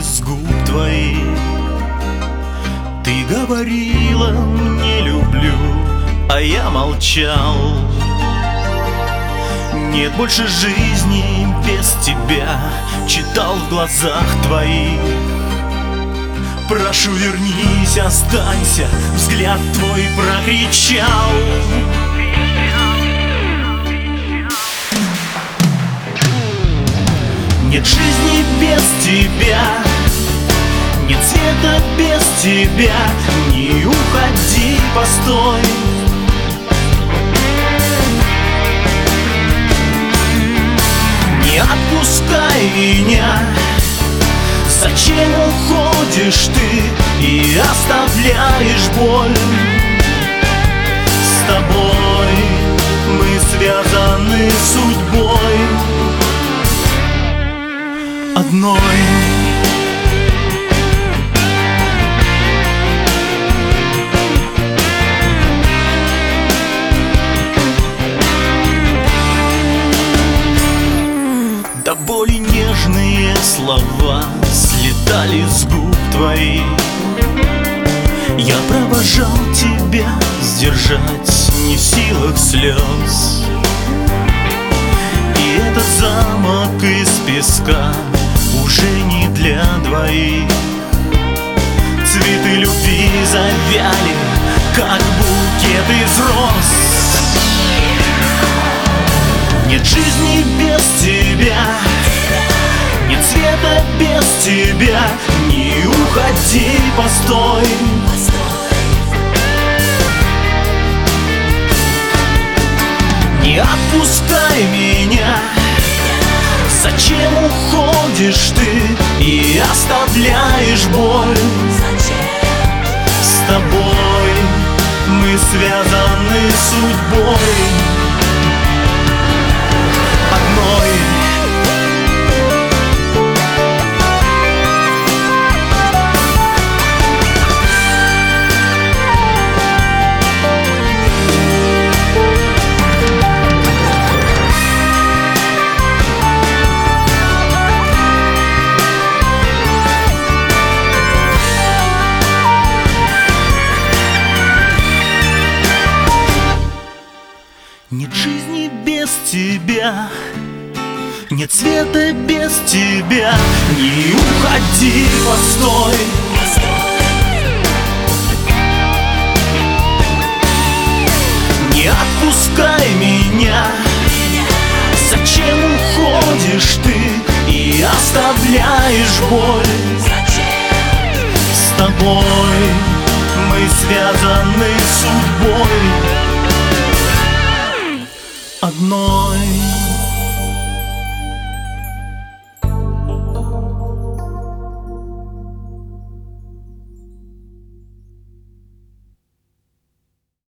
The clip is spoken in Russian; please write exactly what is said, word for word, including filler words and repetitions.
с губ твоих. Ты говорила: не люблю, а я молчал. Нет больше жизни без тебя, читал в глазах твоих. Прошу, вернись, останься, взгляд твой прокричал. Нет жизни без тебя, нет света без тебя. Не уходи, постой. Не отпускай меня. Зачем уходишь ты и оставляешь боль? С тобой мы связаны судьбой одной. До боли нежные слова слетали с губ твоих. Я провожал тебя, сдержать не в силах слез. И этот замок из песка уже не для двоих. Цветы любви завяли, как букет из роз. Нет жизни без тебя, нет света без тебя. Не уходи, постой. Не отпускай меня. Зачем уходишь ты и оставляешь боль? С тобой мы связаны судьбой одной. Нет жизни без тебя, нет света без тебя. Не уходи, постой. Не отпускай меня. Зачем уходишь ты и оставляешь боль? С тобой мы связаны